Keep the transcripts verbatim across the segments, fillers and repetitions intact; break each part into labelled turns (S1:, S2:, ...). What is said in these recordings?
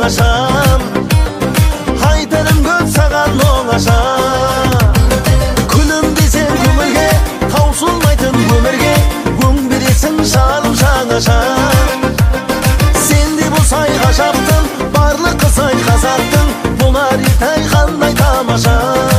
S1: оңашам, айтарым көп саған оңаша. Күнім десең көңілге, таусылмайтын өмірге, өң бересің жаным жаңаша. Сенде болсай ғажаптың, барлық қызай қазақтың, болар етай қандай тамаша.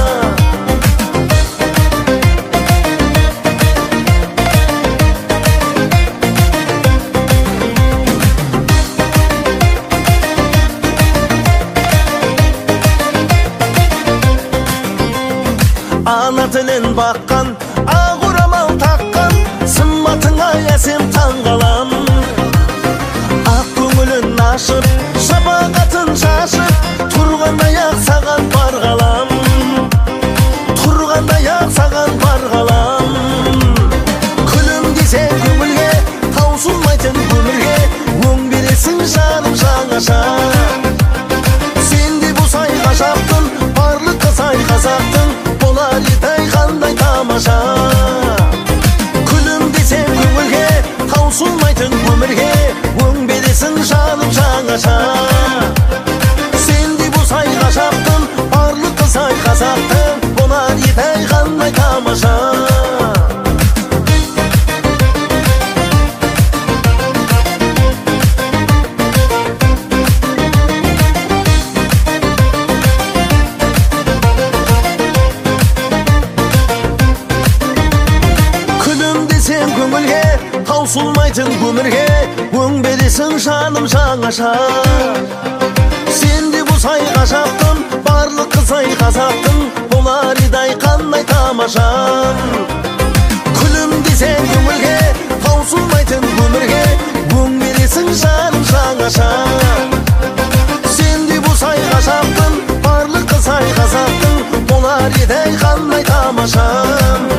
S1: Ана тілін баққан, ақ орамал таққан, сымбатыңа әсем таңғалам. Ақ көңілін ашып, шапағатын шашып, тұрғандай-ақ саған бар ғалам. Тұрғандай-ақ саған бар ғалам. Күлімдесең көңілге, таусылмайтын өмірге, өң бересің жаным жаңаша. Сенде болсай ғажаптың, барлық қызай қазақтың, болар етай қандай тамаша. Күлімдесең көңілге, таусылмайтын өмірге, өң бересің жаным жаңаша. Сенде болсай ғажаптың, барлық қызай қазақтың, болар етай қандай тамаша. Көңілге, таусылмайтын өмірге, өң бересің жаным жаңаша. Сенде болсай ғажаптың, барлық қызай қазақтың, болар етай қандай тамаша. Күлімдесең көңілге, таусылмайтын өмірге, өң бересің жаным жаңаша. Сенде болсай ғажаптың, барлық қызай қазақтың, болар етай қандай тамаша.